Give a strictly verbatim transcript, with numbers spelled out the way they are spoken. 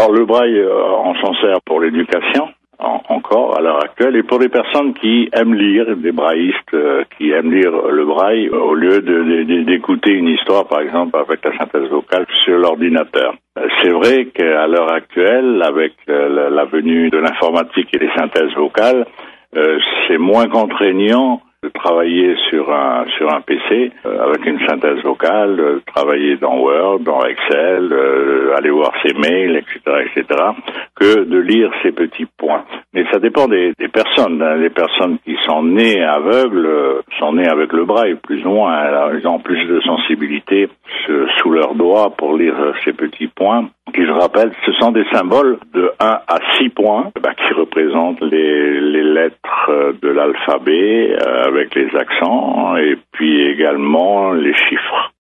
Alors le braille, euh, on s'en sert pour l'éducation. En, encore à l'heure actuelle, et pour les personnes qui aiment lire, des braillistes euh, qui aiment lire le braille, euh, au lieu de, de, d'écouter une histoire, par exemple, avec la synthèse vocale sur l'ordinateur. Euh, c'est vrai qu'à l'heure actuelle, avec euh, la, la venue de l'informatique et des synthèses vocales, euh, c'est moins contraignant de travailler sur un sur un P C euh, avec une synthèse vocale, euh, travailler dans Word, dans Excel, euh, aller voir ses mails, et cetera, et cetera, que de lire ces petits points. Mais ça dépend des, des personnes. Hein. Les personnes qui sont nées aveugles euh, sont nées avec le braille, plus ou moins. Alors, ils ont plus de sensibilité euh, sous leurs doigts pour lire euh, ces petits points, qui, je rappelle, ce sont des symboles de un à six points, bah, qui représentent les, les lettres euh, de l'alphabet, euh, avec les accents, et puis également les chiffres.